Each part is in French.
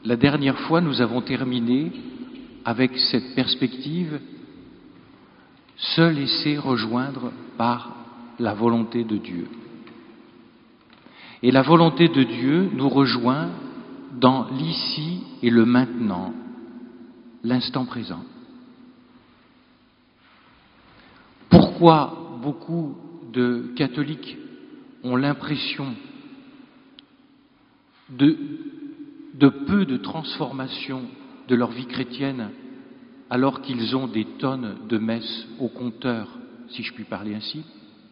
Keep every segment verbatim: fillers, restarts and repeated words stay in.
La dernière fois, nous avons terminé avec cette perspective, se laisser rejoindre par la volonté de Dieu. Et la volonté de Dieu nous rejoint dans l'ici et le maintenant, l'instant présent. Pourquoi beaucoup de catholiques ont l'impression de, de peu de transformation de leur vie chrétienne alors qu'ils ont des tonnes de messes au compteur, si je puis parler ainsi?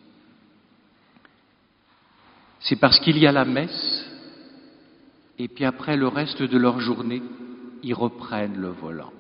C'est parce qu'il y a la messe, et puis après le reste de leur journée, ils reprennent le volant.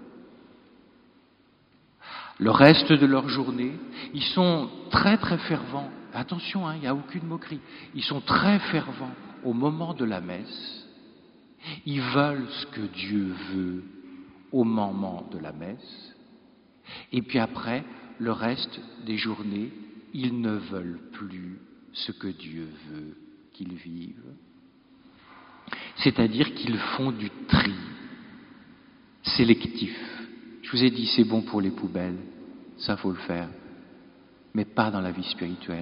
Le reste de leur journée, ils sont très très fervents. Attention, hein, il n'y a aucune moquerie. Ils sont très fervents au moment de la messe. Ils veulent ce que Dieu veut au moment de la messe. Et puis après, le reste des journées, ils ne veulent plus ce que Dieu veut qu'ils vivent. C'est-à-dire qu'ils font du tri sélectif. Je vous ai dit, c'est bon pour les poubelles, ça faut le faire, mais pas dans la vie spirituelle.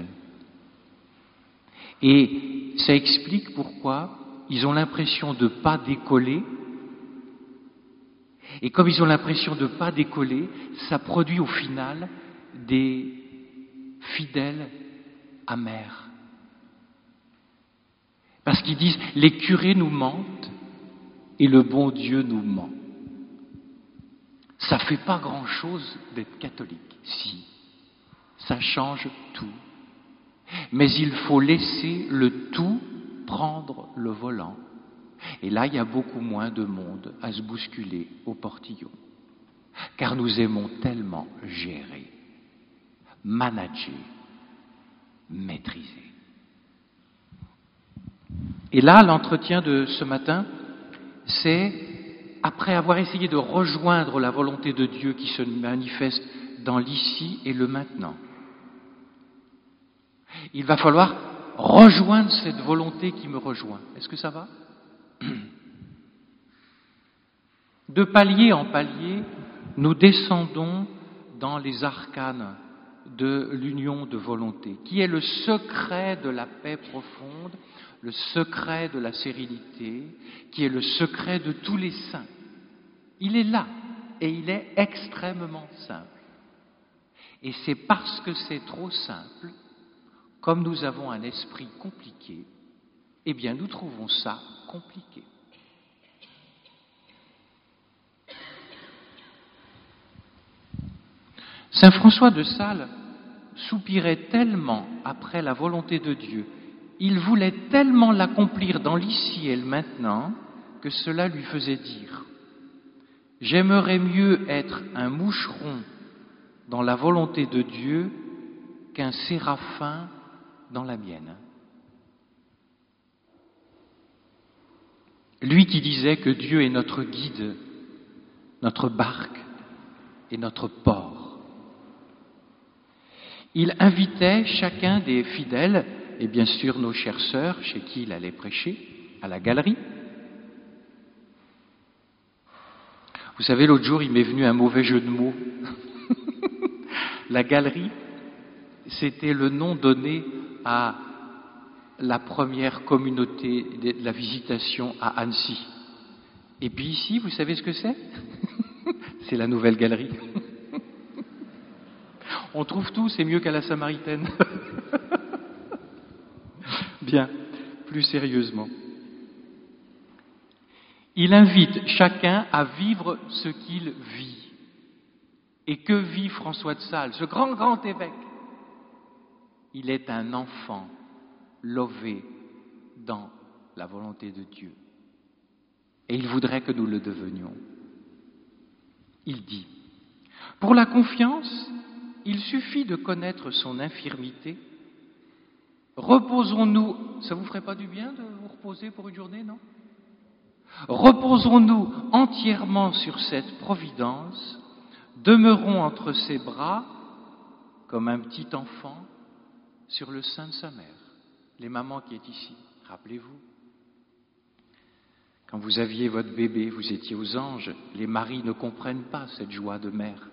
Et ça explique pourquoi ils ont l'impression de ne pas décoller. Et comme ils ont l'impression de ne pas décoller, ça produit au final des fidèles amers. Parce qu'ils disent, les curés nous mentent et le bon Dieu nous ment. Ça ne fait pas grand-chose d'être catholique, si. Ça change tout. Mais il faut laisser le tout prendre le volant. Et là, il y a beaucoup moins de monde à se bousculer au portillon. Car nous aimons tellement gérer, manager, maîtriser. Et là, l'entretien de ce matin, c'est, après avoir essayé de rejoindre la volonté de Dieu qui se manifeste dans l'ici et le maintenant, il va falloir rejoindre cette volonté qui me rejoint. Est-ce que ça va ? De palier en palier, nous descendons dans les arcanes de l'union de volonté, qui est le secret de la paix profonde, le secret de la sérénité, qui est le secret de tous les saints. Il est là, et il est extrêmement simple. Et c'est parce que c'est trop simple, comme nous avons un esprit compliqué, eh bien nous trouvons ça compliqué. Saint François de Sales soupirait tellement après la volonté de Dieu, il voulait tellement l'accomplir dans l'ici et le maintenant, que cela lui faisait dire « J'aimerais mieux être un moucheron dans la volonté de Dieu qu'un séraphin dans la mienne. » Lui qui disait que Dieu est notre guide, notre barque et notre port. Il invitait chacun des fidèles, et bien sûr nos chères sœurs, chez qui il allait prêcher, à la galerie. Vous savez, l'autre jour, il m'est venu un mauvais jeu de mots. La galerie, c'était le nom donné à la première communauté de la visitation à Annecy. Et puis ici, vous savez ce que c'est ? C'est la nouvelle galerie. On trouve tout, c'est mieux qu'à la Samaritaine. Bien, plus sérieusement. Il invite chacun à vivre ce qu'il vit. Et que vit François de Sales, ce grand, grand évêque ? Il est un enfant lové dans la volonté de Dieu. Et il voudrait que nous le devenions. Il dit, pour la confiance, il suffit de connaître son infirmité. Reposons-nous, ça vous ferait pas du bien de vous reposer pour une journée, non ? Reposons-nous entièrement sur cette providence, demeurons entre ses bras comme un petit enfant sur le sein de sa mère. Les mamans qui est ici, rappelez-vous. Quand vous aviez votre bébé, vous étiez aux anges, les maris ne comprennent pas cette joie de mère.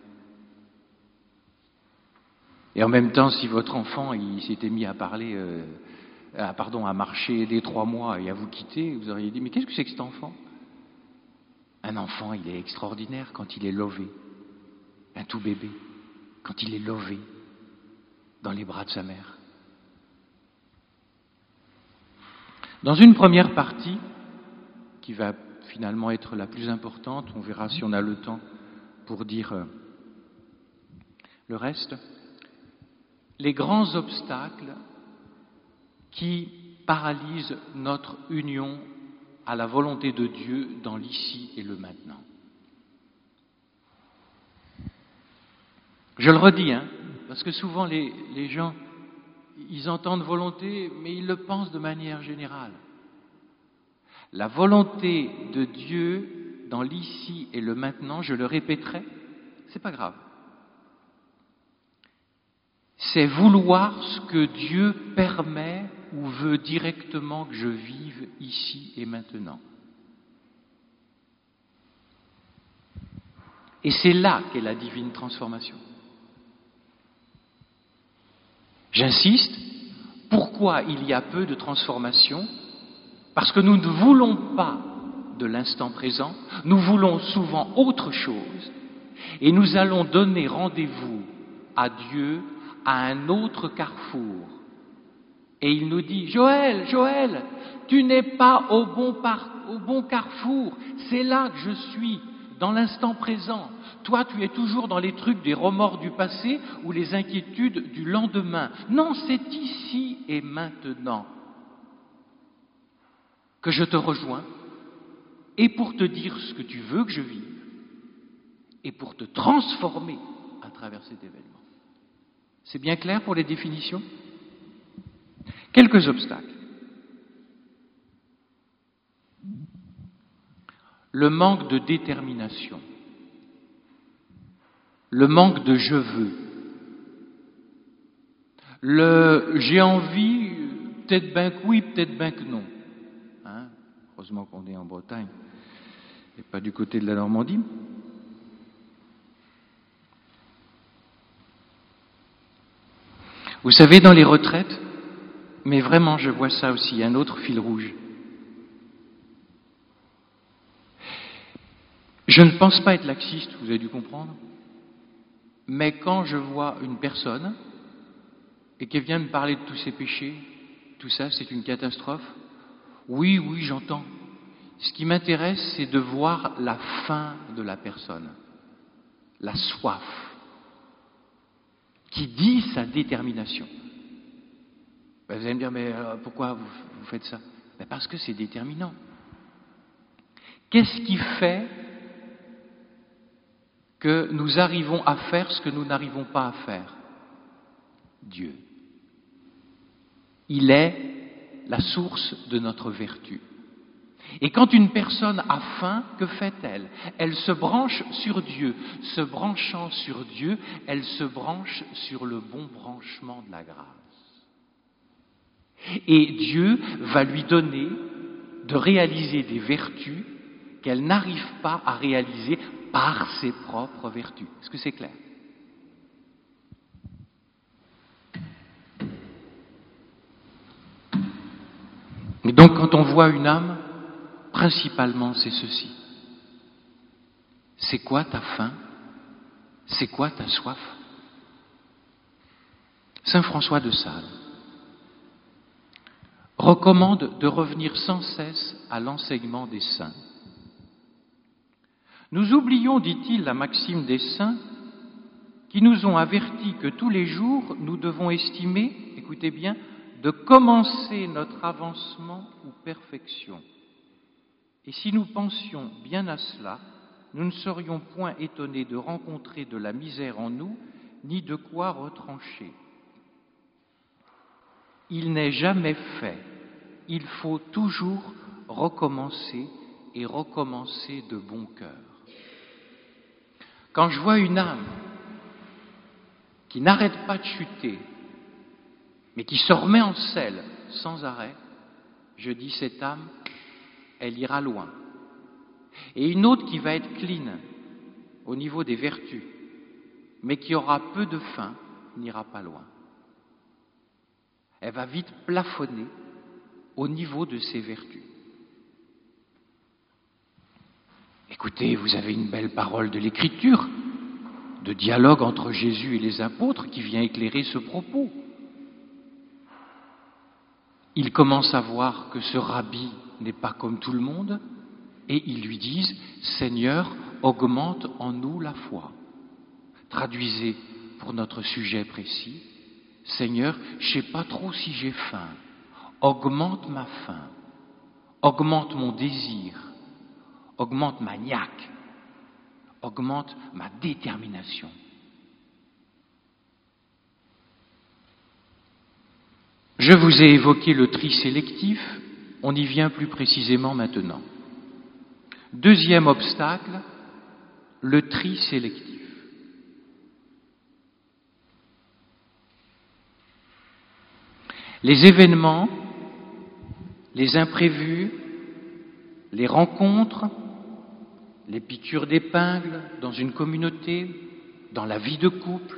Et en même temps, si votre enfant il s'était mis à parler, euh, à, pardon, à marcher dès trois mois et à vous quitter, vous auriez dit, mais qu'est-ce que c'est que cet enfant? Un enfant, il est extraordinaire quand il est lové. Un tout bébé, quand il est lové dans les bras de sa mère. Dans une première partie, qui va finalement être la plus importante, on verra si on a le temps pour dire euh, le reste, les grands obstacles qui paralysent notre union à la volonté de Dieu dans l'ici et le maintenant. Je le redis, hein, parce que souvent les, les gens, ils entendent volonté, mais ils le pensent de manière générale. La volonté de Dieu dans l'ici et le maintenant, je le répéterai, c'est pas grave. C'est vouloir ce que Dieu permet ou veut directement que je vive ici et maintenant. Et c'est là qu'est la divine transformation. J'insiste, pourquoi il y a peu de transformation? Parce que nous ne voulons pas de l'instant présent, nous voulons souvent autre chose, et nous allons donner rendez-vous à Dieu à un autre carrefour. Et il nous dit, Joël, Joël, tu n'es pas au bon, par, au bon carrefour, c'est là que je suis, dans l'instant présent. Toi, tu es toujours dans les trucs des remords du passé ou les inquiétudes du lendemain. Non, c'est ici et maintenant que je te rejoins, et pour te dire ce que tu veux que je vive, et pour te transformer à travers cet événement. C'est bien clair pour les définitions? Quelques obstacles. Le manque de détermination, le manque de je veux, le j'ai envie, peut-être ben que oui, peut-être ben que non. Hein? Heureusement qu'on est en Bretagne et pas du côté de la Normandie. Vous savez, dans les retraites, mais vraiment je vois ça aussi, un autre fil rouge. Je ne pense pas être laxiste, vous avez dû comprendre, mais quand je vois une personne et qu'elle vient me parler de tous ses péchés, tout ça c'est une catastrophe, oui, oui, j'entends. Ce qui m'intéresse, c'est de voir la faim de la personne, la soif, qui dit sa détermination. Ben, vous allez me dire, mais euh, pourquoi vous, vous faites ça? Ben, parce que c'est déterminant. Qu'est-ce qui fait que nous arrivons à faire ce que nous n'arrivons pas à faire? Dieu. Il est la source de notre vertu. Et quand une personne a faim, que fait-elle? Elle se branche sur Dieu. Se branchant sur Dieu, elle se branche sur le bon branchement de la grâce. Et Dieu va lui donner de réaliser des vertus qu'elle n'arrive pas à réaliser par ses propres vertus. Est-ce que c'est clair? Et donc quand on voit une âme, principalement c'est ceci. C'est quoi ta faim? C'est quoi ta soif? Saint François de Sales recommande de revenir sans cesse à l'enseignement des saints. Nous oublions, dit-il, la maxime des saints qui nous ont avertis que tous les jours nous devons estimer, écoutez bien, de commencer notre avancement ou perfection. Et si nous pensions bien à cela, nous ne serions point étonnés de rencontrer de la misère en nous, ni de quoi retrancher. Il n'est jamais fait. Il faut toujours recommencer et recommencer de bon cœur. Quand je vois une âme qui n'arrête pas de chuter, mais qui se remet en selle sans arrêt, je dis cette âme, elle ira loin. Et une autre qui va être clean au niveau des vertus, mais qui aura peu de fin, n'ira pas loin. Elle va vite plafonner au niveau de ses vertus. Écoutez, vous avez une belle parole de l'Écriture, de dialogue entre Jésus et les apôtres qui vient éclairer ce propos. Ils commencent à voir que ce rabbi n'est pas comme tout le monde et ils lui disent « Seigneur, augmente en nous la foi ». Traduisez pour notre sujet précis « Seigneur, je ne sais pas trop si j'ai faim, augmente ma faim, augmente mon désir, augmente ma niaque, augmente ma détermination ». Je vous ai évoqué le tri sélectif, on y vient plus précisément maintenant. Deuxième obstacle, le tri sélectif. Les événements, les imprévus, les rencontres, les piqûres d'épingle dans une communauté, dans la vie de couple,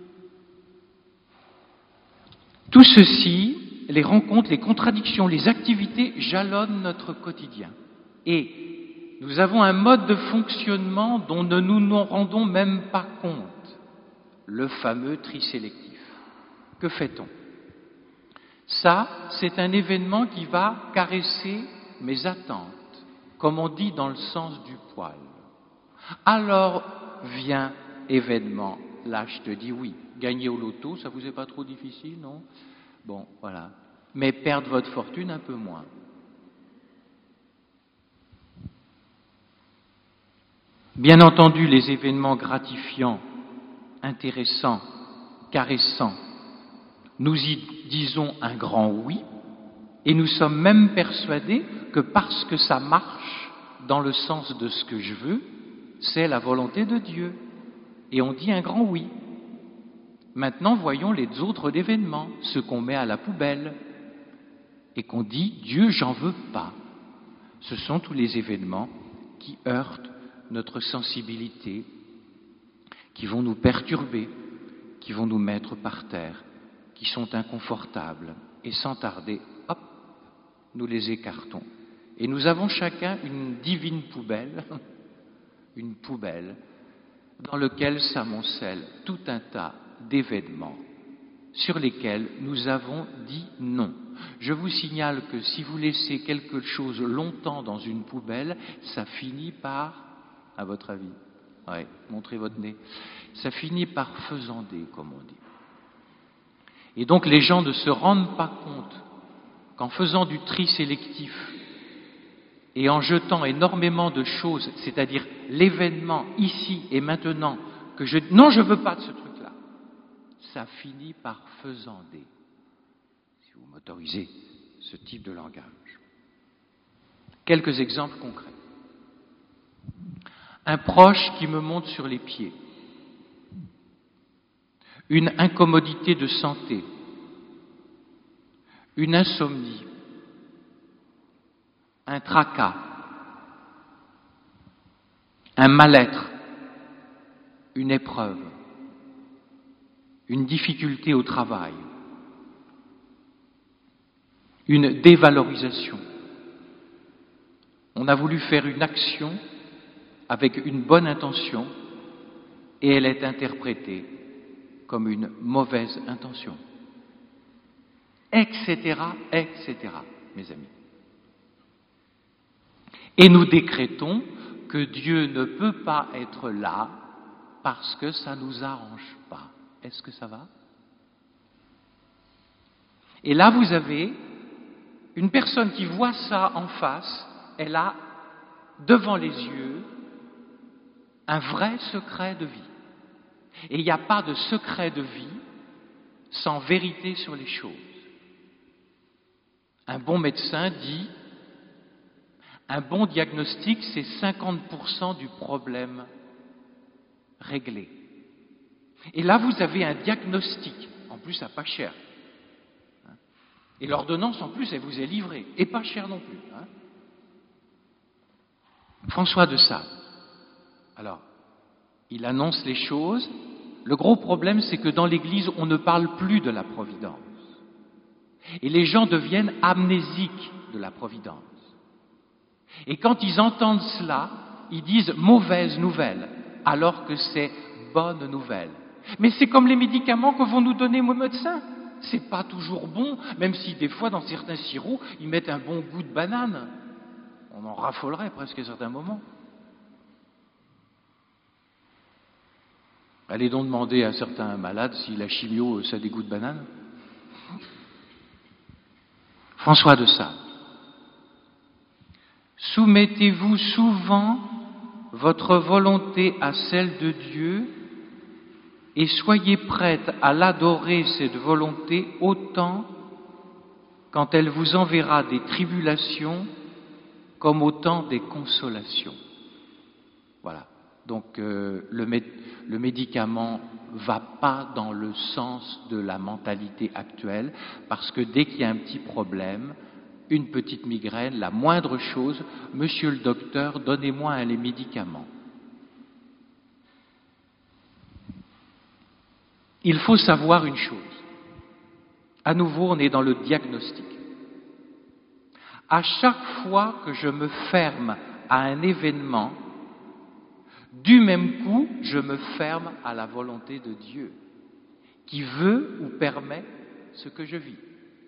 tout ceci, les rencontres, les contradictions, les activités jalonnent notre quotidien. Et nous avons un mode de fonctionnement dont ne nous nous rendons même pas compte, le fameux tri sélectif. Que fait-on? Ça, c'est un événement qui va caresser mes attentes, comme on dit dans le sens du poil. Alors vient événement, là je te dis oui. Gagner au loto, ça vous est pas trop difficile, non? Bon, voilà. Mais perdre votre fortune un peu moins. Bien entendu, les événements gratifiants, intéressants, caressants, nous y disons un grand oui, et nous sommes même persuadés que parce que ça marche dans le sens de ce que je veux, c'est la volonté de Dieu. Et on dit un grand oui. Maintenant, voyons les autres événements, ceux qu'on met à la poubelle et qu'on dit « Dieu, j'en veux pas ». Ce sont tous les événements qui heurtent notre sensibilité, qui vont nous perturber, qui vont nous mettre par terre, qui sont inconfortables. Et sans tarder, hop, nous les écartons. Et nous avons chacun une divine poubelle, une poubelle, dans laquelle s'amoncelle tout un tas d'événements sur lesquels nous avons dit non. Je vous signale que si vous laissez quelque chose longtemps dans une poubelle, ça finit par, à votre avis, ouais, montrez votre nez, ça finit par faisander, comme on dit. Et donc les gens ne se rendent pas compte qu'en faisant du tri sélectif et en jetant énormément de choses, c'est-à-dire l'événement ici et maintenant, que je... Non, je ne veux pas de ce truc-là. Ça finit par faisander, si vous m'autorisez ce type de langage. Quelques exemples concrets. Un proche qui me monte sur les pieds. Une incommodité de santé. Une insomnie. Un tracas. Un mal-être. Une épreuve. Une difficulté au travail, une dévalorisation. On a voulu faire une action avec une bonne intention et elle est interprétée comme une mauvaise intention, et cetera, et cetera, mes amis. Et nous décrétons que Dieu ne peut pas être là parce que ça ne nous arrange pas. Est-ce que ça va? Et là, vous avez une personne qui voit ça en face, elle a devant les yeux un vrai secret de vie. Et il n'y a pas de secret de vie sans vérité sur les choses. Un bon médecin dit, un bon diagnostic, c'est cinquante pour cent du problème réglé. Et là, vous avez un diagnostic, en plus à pas cher. Et l'ordonnance, en plus, elle vous est livrée, et pas cher non plus. François de Sales. Alors, il annonce les choses. Le gros problème, c'est que dans l'Église, on ne parle plus de la providence. Et les gens deviennent amnésiques de la providence. Et quand ils entendent cela, ils disent mauvaise nouvelle, alors que c'est bonne nouvelle. Mais c'est comme les médicaments que vont nous donner nos médecins. C'est pas toujours bon, même si des fois, dans certains sirops, ils mettent un bon goût de banane. On en raffolerait presque à certains moments. Allez donc demander à certains malades si la chimio, ça a des goûts de banane. François de Sales. Soumettez-vous souvent votre volonté à celle de Dieu et soyez prête à l'adorer, cette volonté, autant quand elle vous enverra des tribulations comme autant des consolations. Voilà. Donc euh, le, mé- le médicament va pas dans le sens de la mentalité actuelle, parce que dès qu'il y a un petit problème, une petite migraine, la moindre chose, monsieur le docteur, donnez-moi un les médicaments. Il faut savoir une chose. À nouveau, on est dans le diagnostic. À chaque fois que je me ferme à un événement, du même coup, je me ferme à la volonté de Dieu, qui veut ou permet ce que je vis.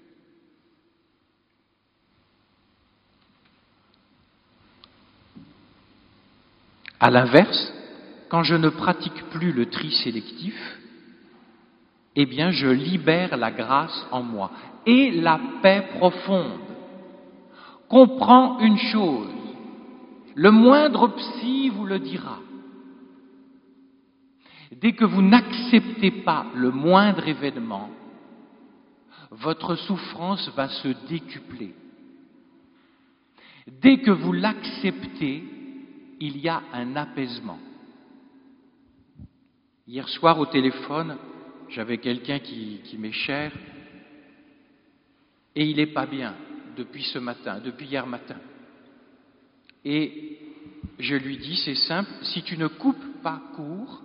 À l'inverse, quand je ne pratique plus le tri sélectif, eh bien, je libère la grâce en moi et la paix profonde. Comprends une chose, le moindre psy vous le dira. Dès que vous n'acceptez pas le moindre événement, votre souffrance va se décupler. Dès que vous l'acceptez, il y a un apaisement. Hier soir au téléphone, j'avais quelqu'un qui, qui m'est cher et il n'est pas bien depuis ce matin, depuis hier matin. Et je lui dis, c'est simple, si tu ne coupes pas court,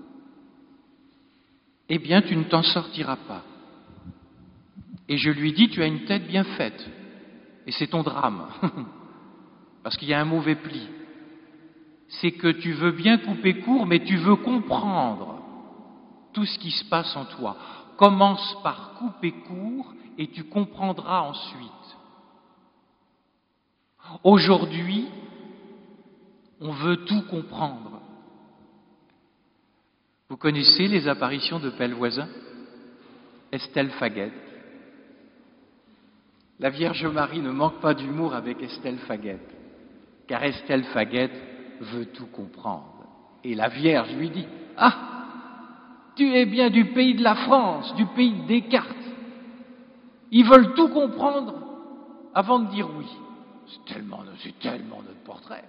eh bien tu ne t'en sortiras pas. Et je lui dis, tu as une tête bien faite, et c'est ton drame, parce qu'il y a un mauvais pli. C'est que tu veux bien couper court, mais tu veux comprendre tout ce qui se passe en toi. Commence par couper court et tu comprendras ensuite. Aujourd'hui, on veut tout comprendre. Vous connaissez les apparitions de Pellevoisin ? Estelle Faguet. La Vierge Marie ne manque pas d'humour avec Estelle Faguet, car Estelle Faguet veut tout comprendre. Et la Vierge lui dit, « Ah, tu es bien du pays de la France, du pays de Descartes. Ils veulent tout comprendre avant de dire oui. » C'est tellement, c'est tellement notre portrait.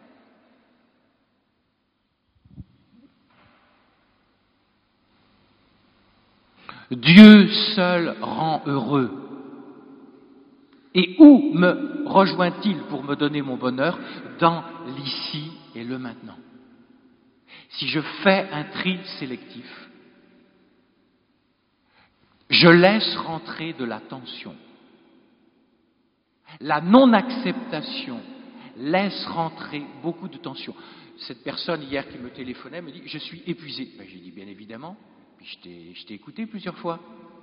Dieu seul rend heureux. Et où me rejoint-il pour me donner mon bonheur ? Dans l'ici et le maintenant. Si je fais un tri sélectif, je laisse rentrer de la tension. La non-acceptation laisse rentrer beaucoup de tension. Cette personne hier qui me téléphonait me dit « Je suis épuisé ». Ben, j'ai dit « Bien évidemment ». Puis je t'ai, je t'ai écouté plusieurs fois.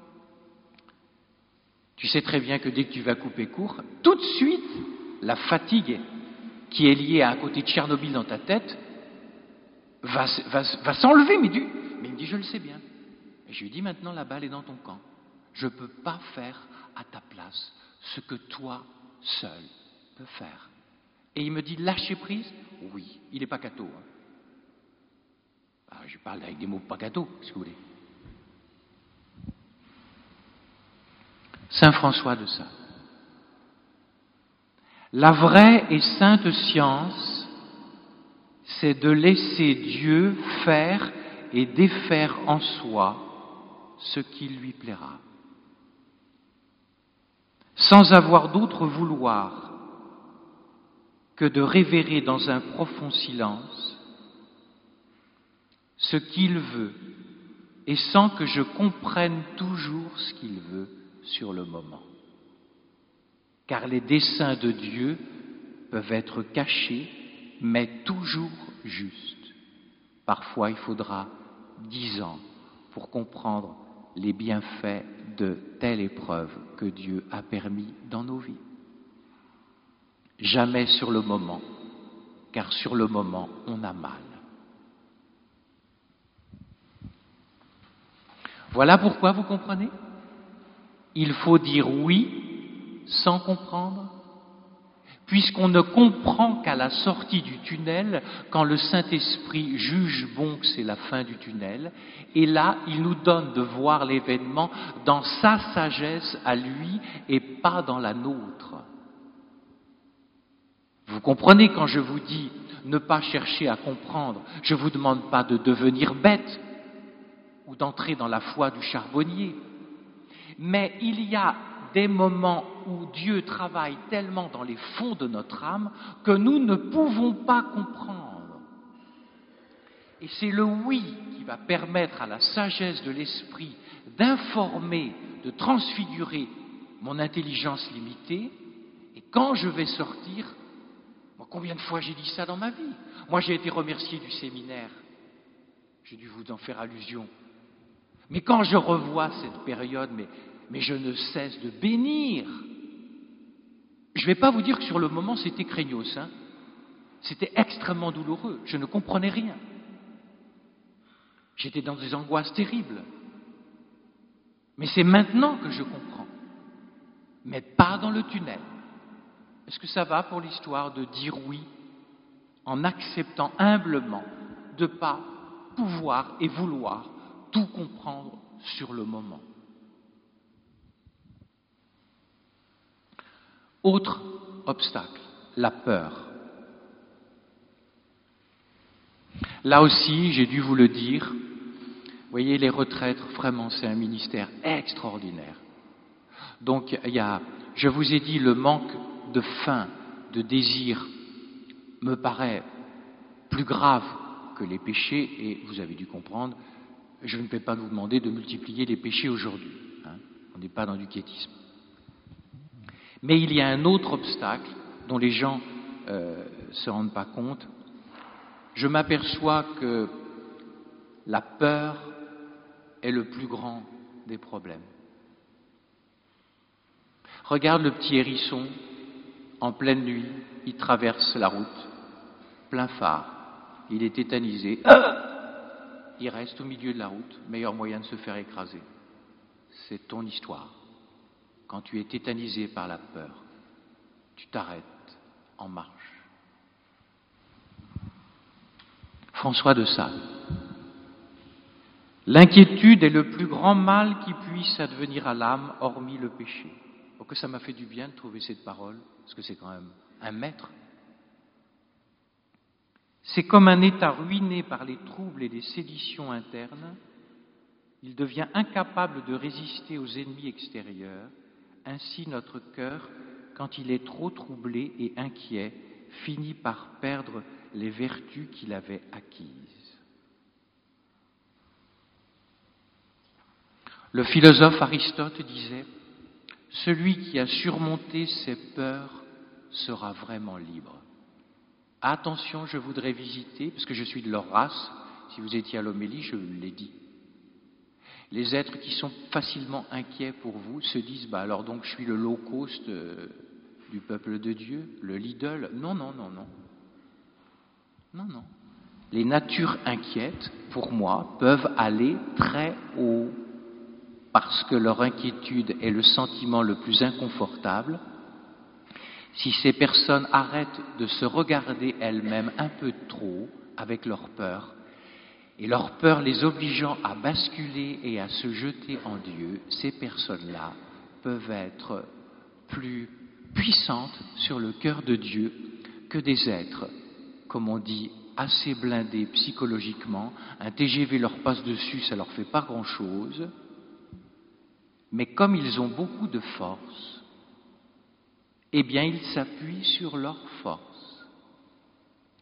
Tu sais très bien que dès que tu vas couper court, tout de suite, la fatigue qui est liée à un côté de Tchernobyl dans ta tête va, va, va s'enlever. Mais, du, mais il me dit, je le sais bien. Et je lui dis, maintenant, la balle est dans ton camp. Je ne peux pas faire à ta place ce que toi seul peux faire. Et il me dit, lâcher prise ? Oui, il n'est pas catho. Hein. Ah, je parle avec des mots pas catho, si vous voulez. Saint François de Sales. La vraie et sainte science, c'est de laisser Dieu faire et défaire en soi ce qui lui plaira, sans avoir d'autre vouloir que de révérer dans un profond silence ce qu'il veut, et sans que je comprenne toujours ce qu'il veut sur le moment. Car les desseins de Dieu peuvent être cachés, mais toujours justes. Parfois, il faudra dix ans pour comprendre les bienfaits de telle épreuve que Dieu a permis dans nos vies. Jamais sur le moment, car sur le moment, on a mal. Voilà pourquoi, vous comprenez? Il faut dire oui sans comprendre, puisqu'on ne comprend qu'à la sortie du tunnel, quand le Saint-Esprit juge bon que c'est la fin du tunnel, et là, il nous donne de voir l'événement dans sa sagesse à lui et pas dans la nôtre. Vous comprenez quand je vous dis ne pas chercher à comprendre, je ne vous demande pas de devenir bête ou d'entrer dans la foi du charbonnier, mais il y a des moments où Dieu travaille tellement dans les fonds de notre âme que nous ne pouvons pas comprendre. Et c'est le oui qui va permettre à la sagesse de l'esprit d'informer, de transfigurer mon intelligence limitée. Et quand je vais sortir, moi, combien de fois j'ai dit ça dans ma vie? Moi, j'ai été remercié du séminaire. J'ai dû vous en faire allusion. Mais quand je revois cette période, mais, mais je ne cesse de bénir. Je ne vais pas vous dire que sur le moment, c'était craignos, hein. C'était extrêmement douloureux. Je ne comprenais rien. J'étais dans des angoisses terribles. Mais c'est maintenant que je comprends. Mais pas dans le tunnel. Est-ce que ça va pour l'histoire de dire oui en acceptant humblement de ne pas pouvoir et vouloir tout comprendre sur le moment? Autre obstacle, la peur. Là aussi, j'ai dû vous le dire, vous voyez, les retraites, vraiment, c'est un ministère extraordinaire. Donc, il y a, je vous ai dit, le manque de faim, de désir, me paraît plus grave que les péchés, et vous avez dû comprendre, je ne vais pas vous demander de multiplier les péchés aujourd'hui. Hein, on n'est pas dans du quiétisme. Mais il y a un autre obstacle dont les gens ne euh, se rendent pas compte. Je m'aperçois que la peur est le plus grand des problèmes. Regarde le petit hérisson, en pleine nuit, il traverse la route, plein phare, il est tétanisé, il reste au milieu de la route, meilleur moyen de se faire écraser. C'est ton histoire. Quand tu es tétanisé par la peur, tu t'arrêtes en marche. François de Sales. L'inquiétude est le plus grand mal qui puisse advenir à l'âme, hormis le péché. Oh, que ça m'a fait du bien de trouver cette parole, parce que c'est quand même un maître. C'est comme un état ruiné par les troubles et les séditions internes. Il devient incapable de résister aux ennemis extérieurs. Ainsi, notre cœur, quand il est trop troublé et inquiet, finit par perdre les vertus qu'il avait acquises. Le philosophe Aristote disait « Celui qui a surmonté ses peurs sera vraiment libre. » Attention, je voudrais visiter, parce que je suis de leur race, si vous étiez à l'homélie, je l'ai dit. Les êtres qui sont facilement inquiets pour vous se disent bah alors donc je suis le low cost euh, du peuple de Dieu, le Lidl. Non, non, non, non. Non, non. Les natures inquiètes, pour moi, peuvent aller très haut parce que leur inquiétude est le sentiment le plus inconfortable. Si ces personnes arrêtent de se regarder elles-mêmes un peu trop avec leur peur, et leur peur les obligeant à basculer et à se jeter en Dieu, ces personnes-là peuvent être plus puissantes sur le cœur de Dieu que des êtres, comme on dit, assez blindés psychologiquement. Un T G V leur passe dessus, ça leur fait pas grand-chose. Mais comme ils ont beaucoup de force, eh bien ils s'appuient sur leur force.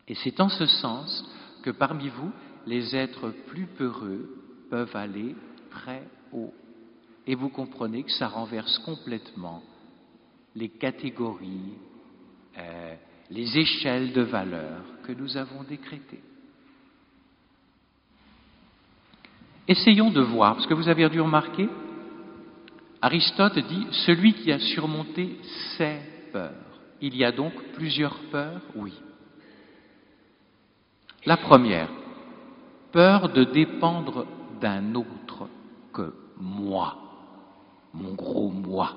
Et c'est en ce sens que parmi vous, les êtres plus peureux peuvent aller très haut. Et vous comprenez que ça renverse complètement les catégories, euh, les échelles de valeurs que nous avons décrétées. Essayons de voir, parce que vous avez dû remarquer, Aristote dit « celui qui a surmonté ses peurs ». Il y a donc plusieurs peurs, oui. La première, peur de dépendre d'un autre que moi, mon gros moi.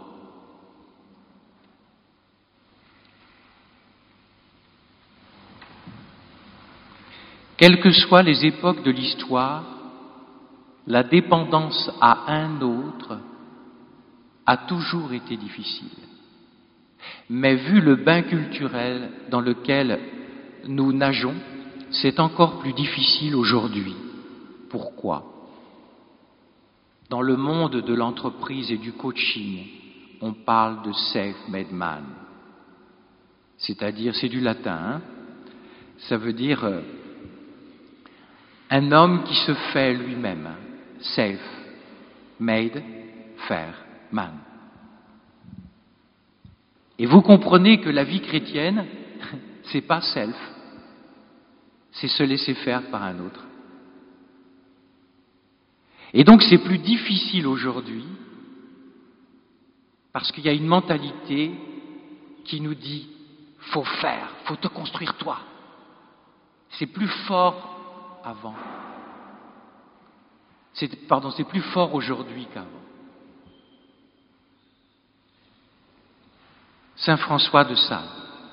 Quelles que soient les époques de l'histoire, la dépendance à un autre a toujours été difficile. Mais vu le bain culturel dans lequel nous nageons, c'est encore plus difficile aujourd'hui. Pourquoi ? Dans le monde de l'entreprise et du coaching, on parle de self-made man. C'est-à-dire, c'est du latin, hein ? Ça veut dire euh, un homme qui se fait lui-même. Self-made, faire, man. Et vous comprenez que la vie chrétienne, c'est pas self, c'est se laisser faire par un autre. Et donc c'est plus difficile aujourd'hui parce qu'il y a une mentalité qui nous dit faut faire, faut te construire toi. C'est plus fort avant. C'est, pardon, c'est plus fort aujourd'hui qu'avant. Saint François de Sales.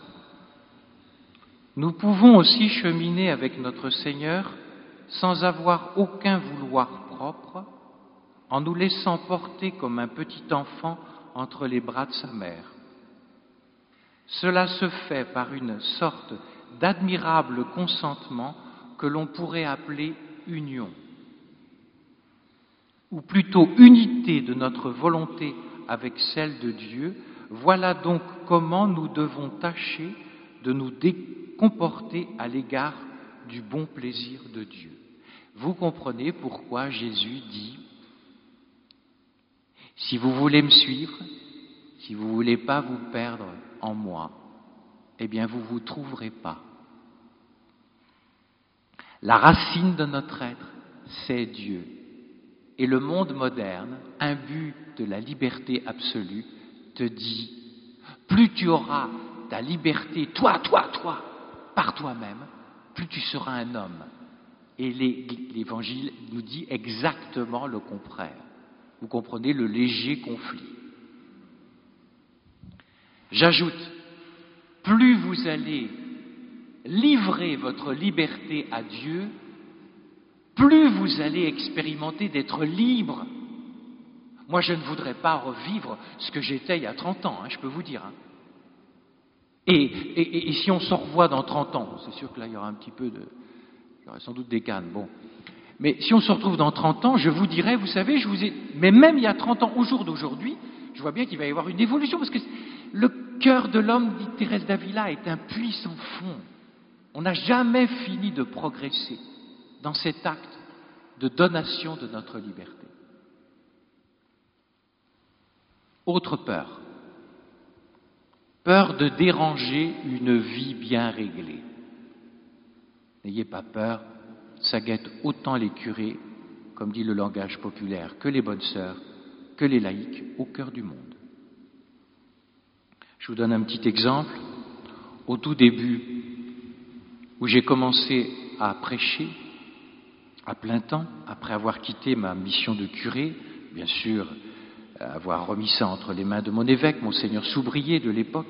Nous pouvons aussi cheminer avec notre Seigneur sans avoir aucun vouloir propre, en nous laissant porter comme un petit enfant entre les bras de sa mère. Cela se fait par une sorte d'admirable consentement que l'on pourrait appeler union, ou plutôt unité de notre volonté avec celle de Dieu. Voilà donc comment nous devons tâcher de nous comporter à l'égard du bon plaisir de Dieu. Vous comprenez pourquoi Jésus dit « Si vous voulez me suivre, si vous ne voulez pas vous perdre en moi, eh bien vous ne vous trouverez pas. » La racine de notre être, c'est Dieu. Et le monde moderne, imbu de la liberté absolue, te dit, plus tu auras ta liberté, toi, toi, toi, par toi-même, plus tu seras un homme. Et l'Évangile nous dit exactement le contraire. Vous comprenez le léger conflit. J'ajoute, plus vous allez livrer votre liberté à Dieu, plus vous allez expérimenter d'être libre. Moi, je ne voudrais pas revivre ce que j'étais il y a trente ans, hein, je peux vous dire. Hein. Et, et, et si on se revoit dans trente ans, c'est sûr que là, il y aura un petit peu de... Il y aura sans doute des cannes, bon. Mais si on se retrouve dans trente ans, je vous dirais, vous savez, je vous ai... Mais même il y a trente ans, au jour d'aujourd'hui, je vois bien qu'il va y avoir une évolution, parce que le cœur de l'homme, dit Thérèse d'Avila, est un puits sans fond. On n'a jamais fini de progresser dans cet acte de donation de notre liberté. Autre peur. Peur de déranger une vie bien réglée. N'ayez pas peur, ça guette autant les curés, comme dit le langage populaire, que les bonnes sœurs, que les laïcs au cœur du monde. Je vous donne un petit exemple. Au tout début, où j'ai commencé à prêcher à plein temps, après avoir quitté ma mission de curé, bien sûr, avoir remis ça entre les mains de mon évêque, Monseigneur Soubrier de l'époque,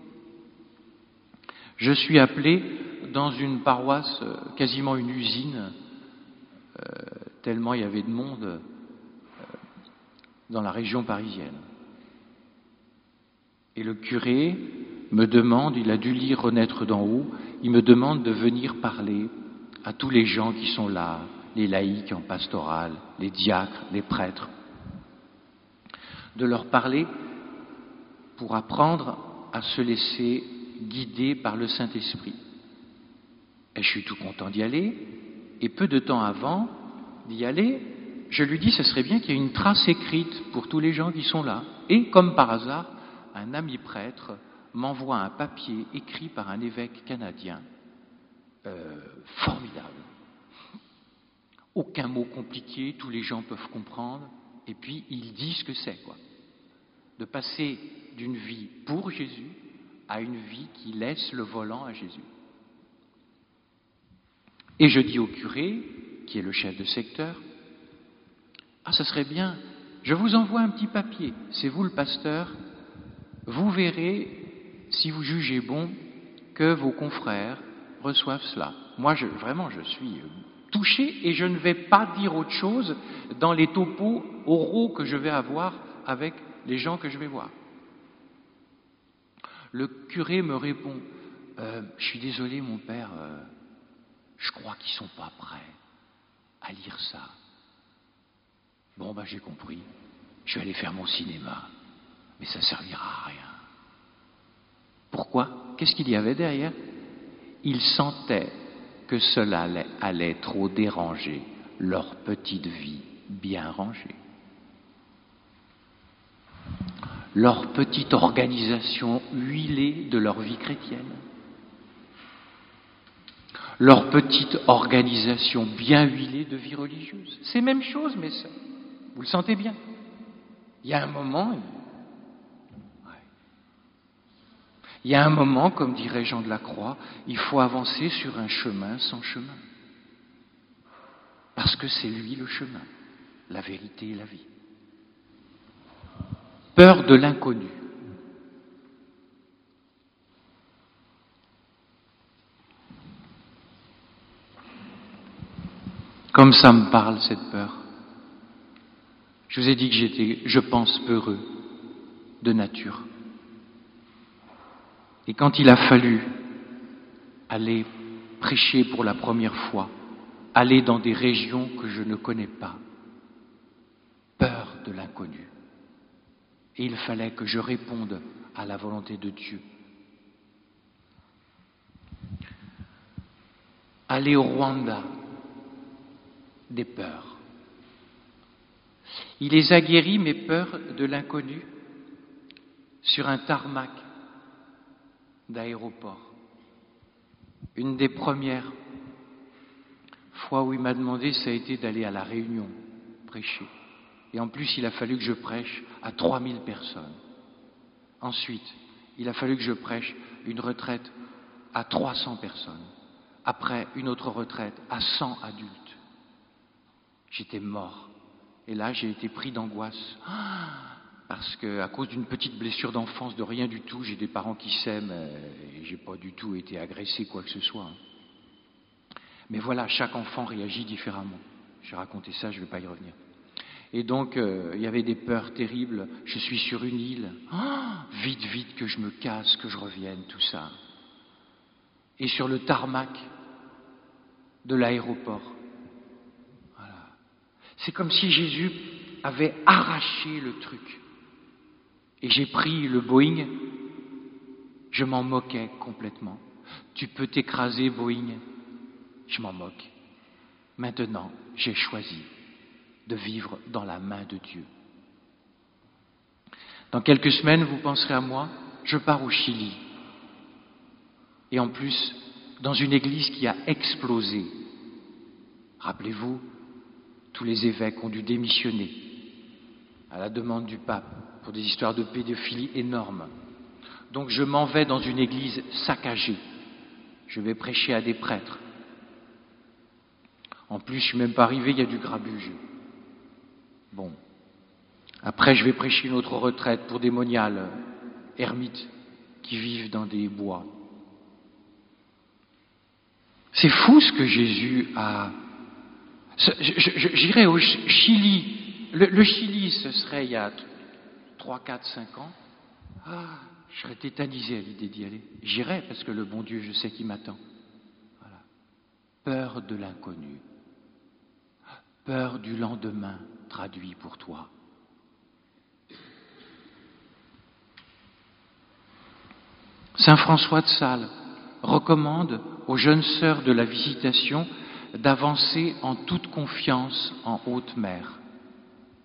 je suis appelé dans une paroisse, quasiment une usine, euh, tellement il y avait de monde euh, dans la région parisienne. Et le curé me demande, il a dû lire Renaître d'en haut, il me demande de venir parler à tous les gens qui sont là, les laïcs en pastoral, les diacres, les prêtres, de leur parler pour apprendre à se laisser guider par le Saint-Esprit. Et je suis tout content d'y aller. Et peu de temps avant d'y aller, je lui dis, ce serait bien qu'il y ait une trace écrite pour tous les gens qui sont là. Et comme par hasard, un ami prêtre m'envoie un papier écrit par un évêque canadien, euh, formidable. Aucun mot compliqué, tous les gens peuvent comprendre. Et puis, il dit ce que c'est, quoi. De passer d'une vie pour Jésus à une vie qui laisse le volant à Jésus. Et je dis au curé, qui est le chef de secteur, « Ah, ça serait bien, je vous envoie un petit papier, c'est vous le pasteur, vous verrez, si vous jugez bon, que vos confrères reçoivent cela. » Moi, je, vraiment, je suis touché et je ne vais pas dire autre chose dans les topos oraux que je vais avoir avec les gens que je vais voir. Le curé me répond, euh, « Je suis désolé, mon père, euh, je crois qu'ils ne sont pas prêts à lire ça. » Bon, ben j'ai compris, je vais aller faire mon cinéma, mais ça ne servira à rien. Pourquoi? Qu'est-ce qu'il y avait derrière? Il sentait que cela allait, allait trop déranger leur petite vie bien rangée. Leur petite organisation huilée de leur vie chrétienne. Leur petite organisation bien huilée de vie religieuse. C'est la même chose, mais ça, vous le sentez bien. Il y a un moment, ouais. il y a un moment, comme dirait Jean de la Croix, il faut avancer sur un chemin sans chemin. Parce que c'est lui le chemin, la vérité et la vie. Peur de l'inconnu. Comme ça me parle, cette peur. Je vous ai dit que j'étais, je pense, peureux de nature. Et quand il a fallu aller prêcher pour la première fois, aller dans des régions que je ne connais pas, peur de l'inconnu. Et il fallait que je réponde à la volonté de Dieu. Aller au Rwanda, des peurs. Il les a guéris, mes peurs de l'inconnu, sur un tarmac d'aéroport. Une des premières fois où il m'a demandé, ça a été d'aller à La Réunion prêcher. Et en plus, il a fallu que je prêche à trois mille personnes. Ensuite, il a fallu que je prêche une retraite à trois cents personnes. Après, une autre retraite à cent adultes. J'étais mort. Et là, j'ai été pris d'angoisse. Parce qu'à cause d'une petite blessure d'enfance, de rien du tout, j'ai des parents qui s'aiment et j'ai pas du tout été agressé, quoi que ce soit. Mais voilà, chaque enfant réagit différemment. J'ai raconté ça, je ne vais pas y revenir. Et donc, euh, il y avait des peurs terribles. Je suis sur une île. Oh, vite, vite, que je me casse, que je revienne, tout ça. Et sur le tarmac de l'aéroport. Voilà. C'est comme si Jésus avait arraché le truc. Et j'ai pris le Boeing. Je m'en moquais complètement. Tu peux t'écraser, Boeing. Je m'en moque. Maintenant, j'ai choisi de vivre dans la main de Dieu. Dans quelques semaines, vous penserez à moi, je pars au Chili. Et en plus, dans une église qui a explosé. Rappelez-vous, tous les évêques ont dû démissionner à la demande du pape pour des histoires de pédophilie énormes. Donc je m'en vais dans une église saccagée. Je vais prêcher à des prêtres. En plus, je ne suis même pas arrivé, il y a du grabuge. Bon. Après, je vais prêcher une autre retraite pour des moniales, ermites, qui vivent dans des bois. C'est fou ce que Jésus a... J'irai au Chili. Le, le Chili, ce serait il y a trois, quatre, cinq ans. Ah, je serais tétanisé à l'idée d'y aller. J'irai parce que le bon Dieu, je sais qu'il m'attend. Voilà. Peur de l'inconnu. Peur du lendemain, traduit pour toi. Saint François de Sales, recommande aux jeunes sœurs de la Visitation d'avancer en toute confiance en haute mer. Pourquoi ?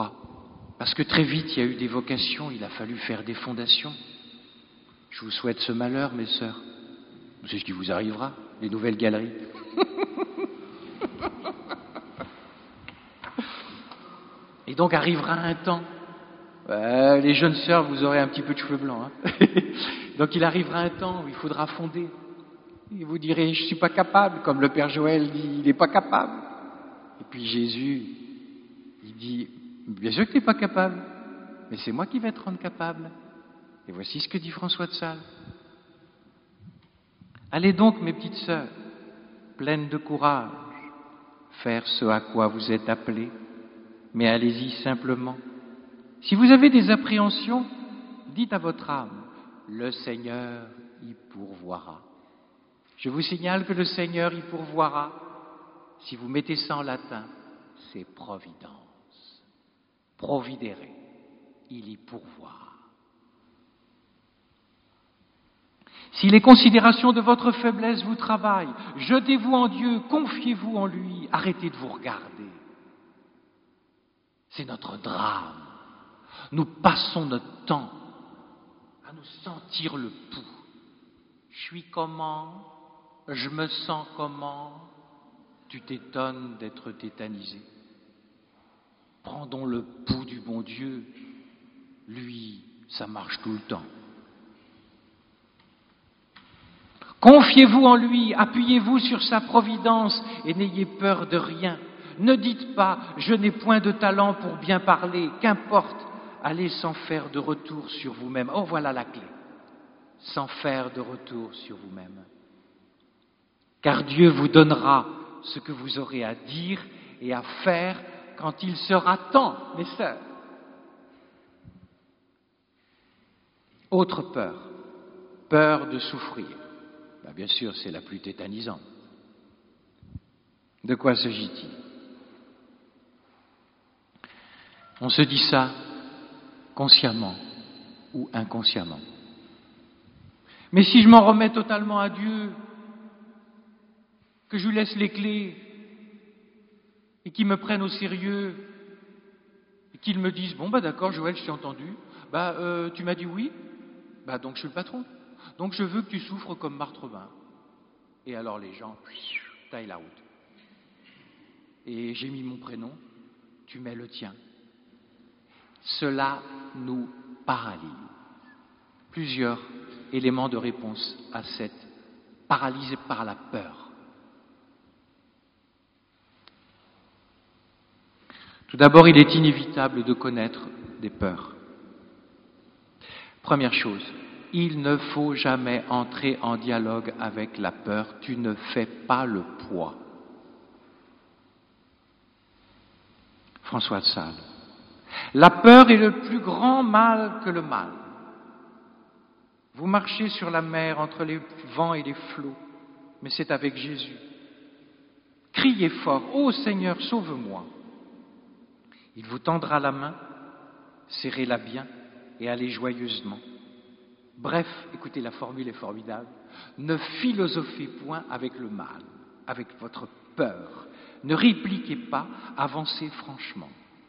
Parce que très vite, il y a eu des vocations, il a fallu faire des fondations. Je vous souhaite ce malheur, mes sœurs. C'est ce qui vous arrivera, les nouvelles galeries. Et donc arrivera un temps, euh, les jeunes sœurs, vous aurez un petit peu de cheveux blancs. Hein. Donc il arrivera un temps où il faudra fonder. Et vous direz, je ne suis pas capable, comme le Père Joël dit, il n'est pas capable. Et puis Jésus, il dit, bien sûr que tu n'es pas capable, mais c'est moi qui vais te rendre capable. Et voici ce que dit François de Sales. Allez donc, mes petites sœurs, pleines de courage, faire ce à quoi vous êtes appelées, mais allez-y simplement. Si vous avez des appréhensions, dites à votre âme, le Seigneur y pourvoira. Je vous signale que le Seigneur y pourvoira. Si vous mettez ça en latin, c'est providence. Providere, il y pourvoira. Si les considérations de votre faiblesse vous travaillent, jetez-vous en Dieu, confiez-vous en lui, arrêtez de vous regarder. C'est notre drame. Nous passons notre temps à nous sentir le pouls. Je suis comment ? Je me sens comment ? Tu t'étonnes d'être tétanisé. Prendons le pouls du bon Dieu. Lui, ça marche tout le temps. Confiez-vous en lui, appuyez-vous sur sa providence et n'ayez peur de rien. Ne dites pas « je n'ai point de talent pour bien parler », qu'importe, allez sans faire de retour sur vous-même. Oh, voilà la clé. Sans faire de retour sur vous-même. Car Dieu vous donnera ce que vous aurez à dire et à faire quand il sera temps, mes sœurs. Autre peur, peur de souffrir. Ben, bien sûr, c'est la plus tétanisante. De quoi s'agit-il ? On se dit ça consciemment ou inconsciemment. Mais si je m'en remets totalement à Dieu, que je lui laisse les clés et qu'il me prenne au sérieux et qu'il me dise « Bon, bah d'accord, Joël, je t'ai entendu. Bah, euh, tu m'as dit oui. Bah, donc je suis le patron. Donc je veux que tu souffres comme Marthe Robin. » Et alors les gens taillent la route. Et j'ai mis mon prénom, tu mets le tien. Cela nous paralyse. Plusieurs éléments de réponse à cette paralysée par la peur. Tout d'abord, il est inévitable de connaître des peurs. Première chose, il ne faut jamais entrer en dialogue avec la peur. Tu ne fais pas le poids. François de Sales. La peur est le plus grand mal que le mal. Vous marchez sur la mer entre les vents et les flots, mais c'est avec Jésus. Criez fort, ô Seigneur, sauve-moi. Il vous tendra la main, serrez-la bien et allez joyeusement. Bref, écoutez, la formule est formidable. Ne philosophez point avec le mal, avec votre peur. Ne répliquez pas, avancez franchement.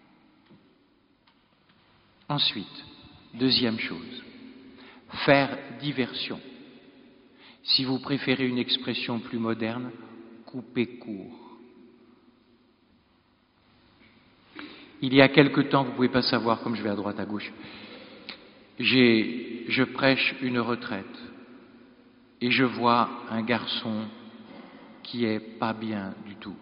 Ensuite, deuxième chose, faire diversion. Si vous préférez une expression plus moderne, couper court. Il y a quelque temps, vous ne pouvez pas savoir, comme je vais à droite, à gauche, j'ai, je prêche une retraite et je vois un garçon qui est pas bien du tout.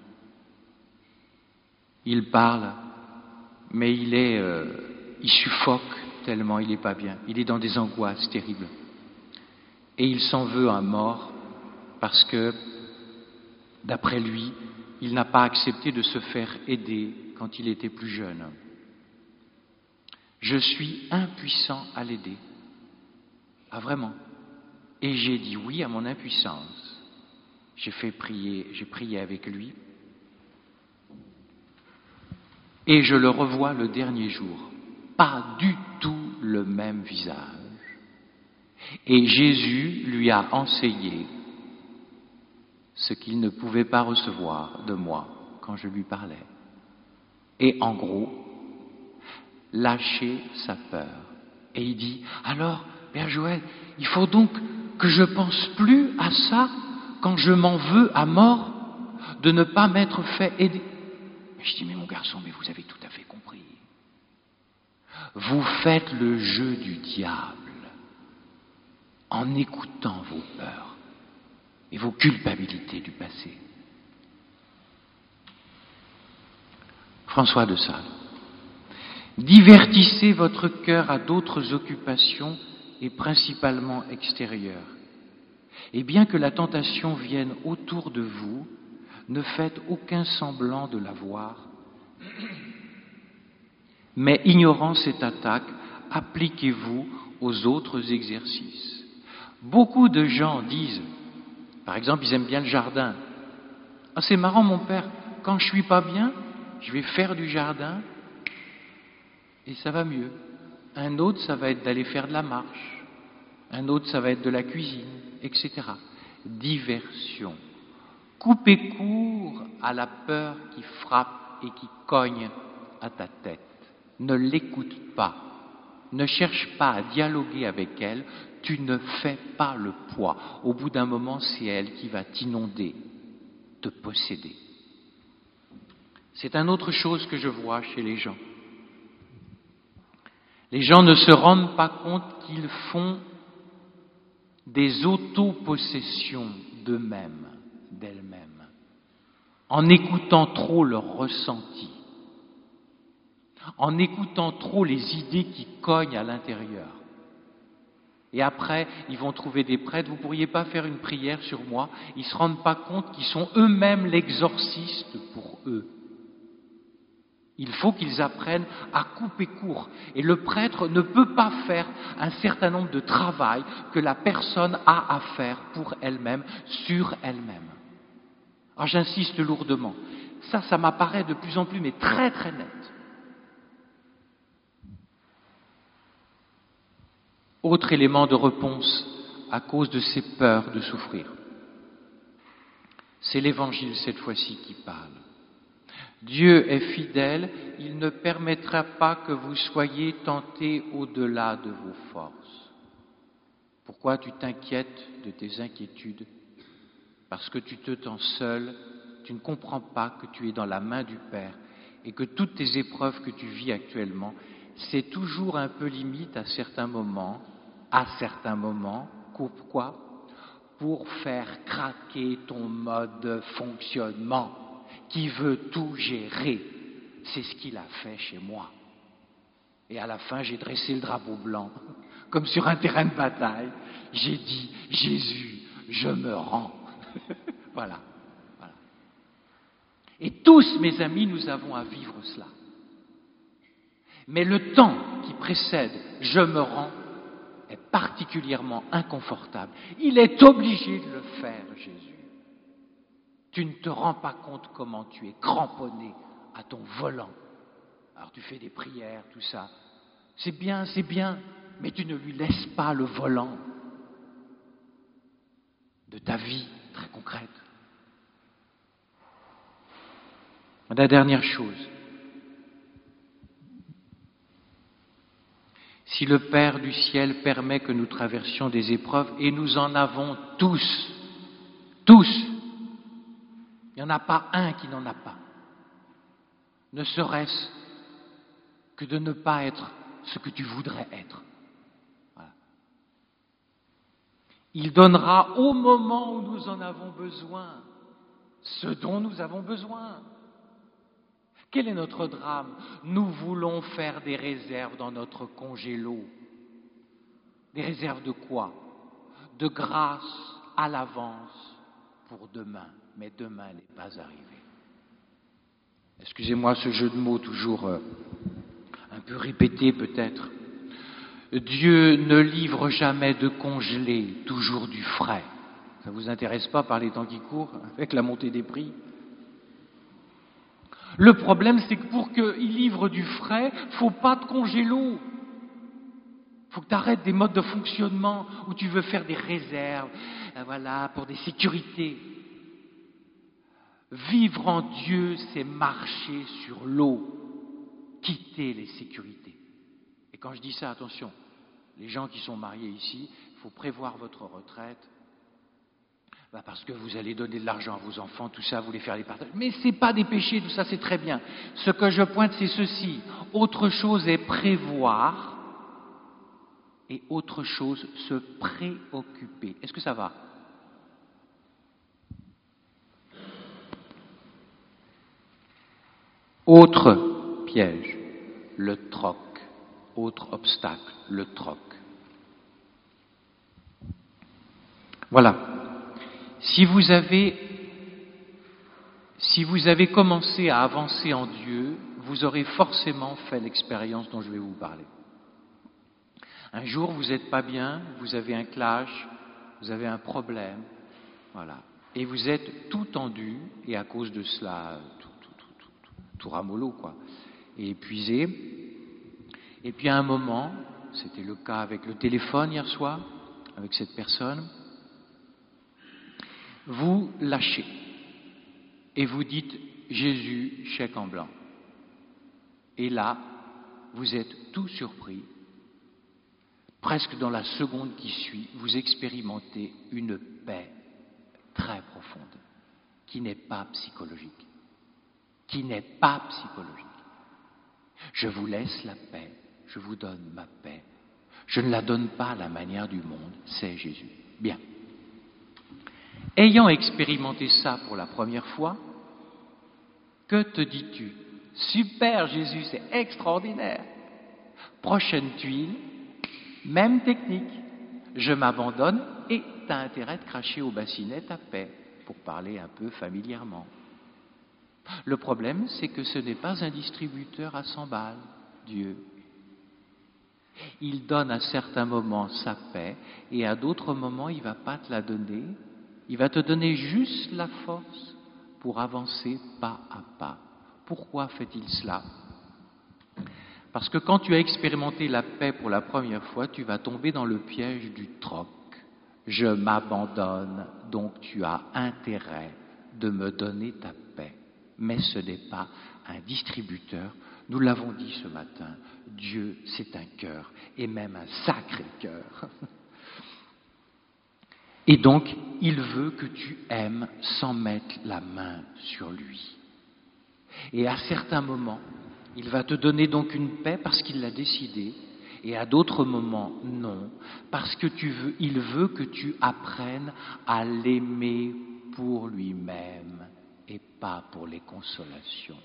Il parle, mais il est, euh, il suffoque tellement il n'est pas bien. Il est dans des angoisses terribles. Et il s'en veut à mort parce que, d'après lui, il n'a pas accepté de se faire aider quand il était plus jeune. Je suis impuissant à l'aider. Ah, vraiment. Et j'ai dit oui à mon impuissance. J'ai fait prier, j'ai prié avec lui. Et je le revois le dernier jour. Pas du tout le même visage. Et Jésus lui a enseigné ce qu'il ne pouvait pas recevoir de moi quand je lui parlais. Et en gros, lâcher sa peur. Et il dit, alors, Père Joël, il faut donc que je pense plus à ça quand je m'en veux à mort, de ne pas m'être fait aider. Je dis, mais mon garçon, mais vous avez tout à fait compris. Vous faites le jeu du diable en écoutant vos peurs et vos culpabilités du passé. François de Sales. Divertissez votre cœur à d'autres occupations et principalement extérieures. Et bien que la tentation vienne autour de vous, ne faites aucun semblant de la voir, mais ignorant cette attaque, appliquez-vous aux autres exercices. Beaucoup de gens disent, par exemple, ils aiment bien le jardin. Ah, c'est marrant, mon père, quand je suis pas bien, je vais faire du jardin et ça va mieux. Un autre, ça va être d'aller faire de la marche. Un autre, ça va être de la cuisine, et cetera. Diversion. Coupez court à la peur qui frappe et qui cogne à ta tête. Ne l'écoute pas. Ne cherche pas à dialoguer avec elle. Tu ne fais pas le poids. Au bout d'un moment, c'est elle qui va t'inonder, te posséder. C'est une autre chose que je vois chez les gens. Les gens ne se rendent pas compte qu'ils font des autopossessions d'eux-mêmes, d'elles-mêmes, en écoutant trop leurs ressentis, en écoutant trop les idées qui cognent à l'intérieur. Et après, ils vont trouver des prêtres, vous ne pourriez pas faire une prière sur moi. Ils ne se rendent pas compte qu'ils sont eux-mêmes l'exorciste pour eux. Il faut qu'ils apprennent à couper court. Et le prêtre ne peut pas faire un certain nombre de travail que la personne a à faire pour elle-même, sur elle-même. Alors j'insiste lourdement. Ça, ça m'apparaît de plus en plus, mais très très net. Autre élément de réponse à cause de ces peurs de souffrir. C'est l'Évangile cette fois-ci qui parle. Dieu est fidèle, il ne permettra pas que vous soyez tentés au-delà de vos forces. Pourquoi tu t'inquiètes de tes inquiétudes? Parce que tu te sens seul, tu ne comprends pas que tu es dans la main du Père et que toutes tes épreuves que tu vis actuellement, c'est toujours un peu limite à certains moments, à certains moments. Pourquoi? Pour faire craquer ton mode de fonctionnement qui veut tout gérer. C'est ce qu'il a fait chez moi. Et à la fin, j'ai dressé le drapeau blanc, comme sur un terrain de bataille. J'ai dit, Jésus, je me rends. Voilà, voilà. Et tous, mes amis, nous avons à vivre cela. Mais le temps qui précède « je me rends » est particulièrement inconfortable. Il est obligé de le faire, Jésus. Tu ne te rends pas compte comment tu es cramponné à ton volant. Alors tu fais des prières, tout ça. C'est bien, c'est bien, mais tu ne lui laisses pas le volant de ta vie très concrète. La dernière chose. Si le Père du ciel permet que nous traversions des épreuves, et nous en avons tous, tous, il n'y en a pas un qui n'en a pas, ne serait-ce que de ne pas être ce que tu voudrais être. Voilà. Il donnera au moment où nous en avons besoin ce dont nous avons besoin. Quel est notre drame? Nous voulons faire des réserves dans notre congélo. Des réserves de quoi? De grâce à l'avance pour demain. Mais demain n'est pas arrivé. Excusez-moi ce jeu de mots toujours euh, un peu répété peut-être. Dieu ne livre jamais de congelé, toujours du frais. Ça ne vous intéresse pas par les temps qui courent, avec la montée des prix? Le problème, c'est que pour qu'il livre du frais, il ne faut pas de congélo. Il ne Il faut que tu arrêtes des modes de fonctionnement où tu veux faire des réserves, voilà, pour des sécurités. Vivre en Dieu, c'est marcher sur l'eau, quitter les sécurités. Et quand je dis ça, attention, les gens qui sont mariés ici, il faut prévoir votre retraite, bah parce que vous allez donner de l'argent à vos enfants, tout ça, vous les faire les partager. Mais ce n'est pas des péchés, tout ça, c'est très bien. Ce que je pointe, c'est ceci. Autre chose est prévoir et autre chose, se préoccuper. Est-ce que ça va ? Autre piège, le troc. Autre obstacle, le troc. Voilà. Si vous avez, si vous avez commencé à avancer en Dieu, vous aurez forcément fait l'expérience dont je vais vous parler. Un jour, vous n'êtes pas bien, vous avez un clash, vous avez un problème, voilà. Et vous êtes tout tendu, et à cause de cela, tout, tout, tout, tout, tout, tout ramollo, quoi, et épuisé. Et puis à un moment, c'était le cas avec le téléphone hier soir, avec cette personne, vous lâchez et vous dites Jésus, chèque en blanc. Et là, vous êtes tout surpris. Presque dans la seconde qui suit, vous expérimentez une paix très profonde, qui n'est pas psychologique, qui n'est pas psychologique. Je vous laisse la paix, je vous donne ma paix. Je ne la donne pas à la manière du monde, c'est Jésus. Bien. Ayant expérimenté ça pour la première fois, que te dis-tu ? Super Jésus, c'est extraordinaire. Prochaine tuile, même technique. Je m'abandonne et tu as intérêt de cracher au bassinet ta paix, pour parler un peu familièrement. Le problème, c'est que ce n'est pas un distributeur à cent balles, Dieu. Il donne à certains moments sa paix et à d'autres moments, il ne va pas te la donner. Il va te donner juste la force pour avancer pas à pas. Pourquoi fait-il cela ? Parce que quand tu as expérimenté la paix pour la première fois, tu vas tomber dans le piège du troc. Je m'abandonne, donc tu as intérêt de me donner ta paix. Mais ce n'est pas un distributeur. Nous l'avons dit ce matin, Dieu, c'est un cœur, et même un sacré cœur. Et donc, il veut que tu aimes sans mettre la main sur lui. Et à certains moments, il va te donner donc une paix parce qu'il l'a décidé, et à d'autres moments, non, parce que tu veux, il veut que tu apprennes à l'aimer pour lui-même et pas pour les consolations.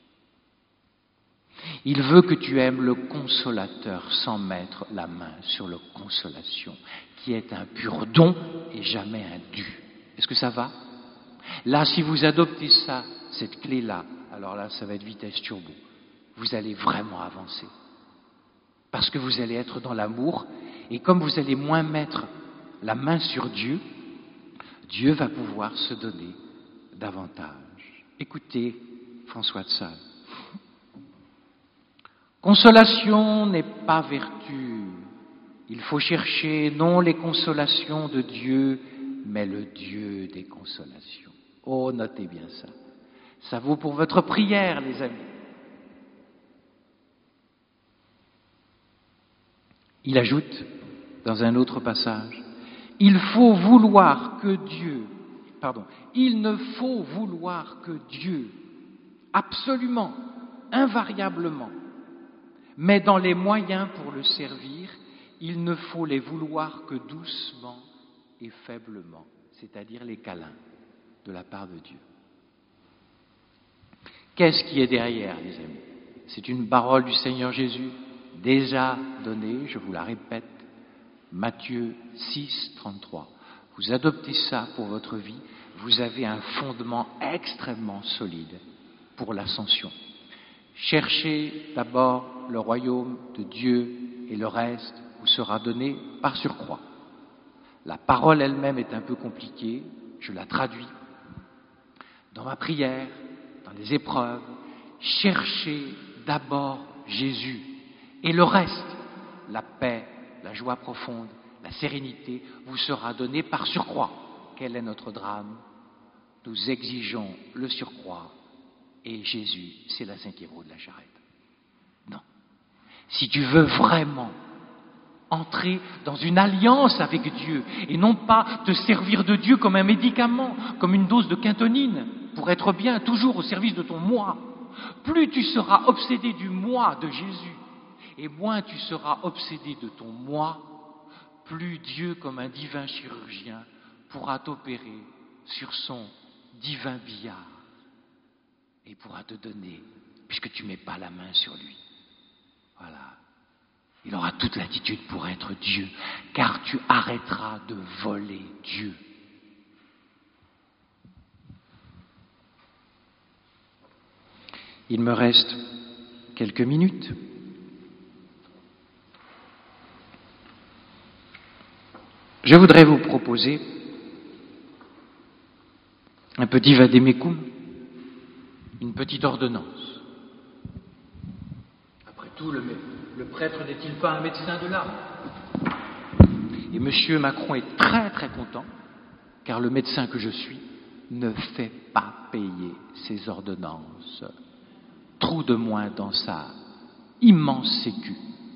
Il veut que tu aimes le consolateur sans mettre la main sur la consolation, qui est un pur don et jamais un dû. Est-ce que ça va ? Là, si vous adoptez ça, cette clé-là, alors là, ça va être vitesse turbo. Vous allez vraiment avancer. Parce que vous allez être dans l'amour, et comme vous allez moins mettre la main sur Dieu, Dieu va pouvoir se donner davantage. Écoutez François de Sales. Consolation n'est pas vertu. Il faut chercher non les consolations de Dieu, mais le Dieu des consolations. Oh, notez bien ça. Ça vaut pour votre prière, les amis. Il ajoute, dans un autre passage, il faut vouloir que Dieu, pardon, il ne faut vouloir que Dieu, absolument, invariablement, mais dans les moyens pour le servir, il ne faut les vouloir que doucement et faiblement, c'est-à-dire les câlins de la part de Dieu. Qu'est-ce qui est derrière, les amis ? C'est une parole du Seigneur Jésus, déjà donnée, je vous la répète, Matthieu six, trente-trois. Vous adoptez ça pour votre vie, vous avez un fondement extrêmement solide pour l'ascension. Cherchez d'abord le royaume de Dieu et le reste vous sera donné par surcroît. La parole elle-même est un peu compliquée, je la traduis. Dans ma prière, dans les épreuves, cherchez d'abord Jésus et le reste, la paix, la joie profonde, la sérénité vous sera donnée par surcroît. Quel est notre drame? Nous exigeons le surcroît et Jésus, c'est la cinquième roue de la charrette. Non. Si tu veux vraiment entrer dans une alliance avec Dieu et non pas te servir de Dieu comme un médicament, comme une dose de quintonine pour être bien, toujours au service de ton moi, plus tu seras obsédé du moi de Jésus et moins tu seras obsédé de ton moi, plus Dieu, comme un divin chirurgien, pourra t'opérer sur son divin billard et pourra te donner, puisque tu ne mets pas la main sur lui. Voilà. Il aura toute l'attitude pour être Dieu, car tu arrêteras de voler Dieu. Il me reste quelques minutes. Je voudrais vous proposer un petit vadémécum, une petite ordonnance. Après tout, le, le prêtre n'est-il pas un médecin de l'âme? Et M. Macron est très très content, car le médecin que je suis ne fait pas payer ses ordonnances. Trou de moins dans sa immense sécu.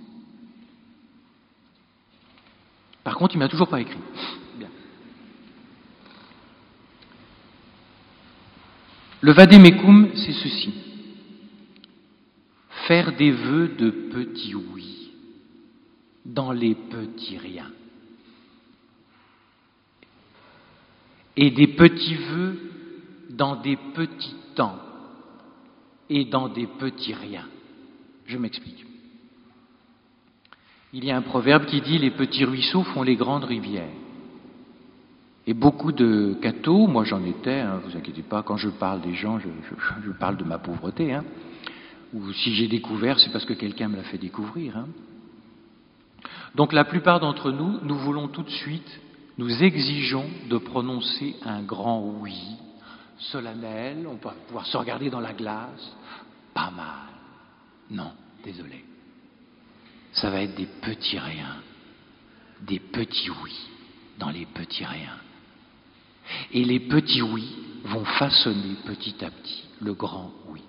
Par contre, il ne m'a toujours pas écrit. Bien. Le vadémécum, c'est ceci. Faire des vœux de petits oui dans les petits riens. Et des petits vœux dans des petits temps et dans des petits riens. Je m'explique. Il y a un proverbe qui dit « Les petits ruisseaux font les grandes rivières ». Et beaucoup de cathos, moi j'en étais, hein, vous inquiétez pas, quand je parle des gens, je, je, je parle de ma pauvreté, hein, ou si j'ai découvert, c'est parce que quelqu'un me l'a fait découvrir. Hein. Donc la plupart d'entre nous, nous voulons tout de suite, nous exigeons de prononcer un grand oui, solennel, on va pouvoir se regarder dans la glace, pas mal. Non, désolé. Ça va être des petits riens, des petits oui dans les petits riens. Et les petits oui vont façonner petit à petit le grand oui.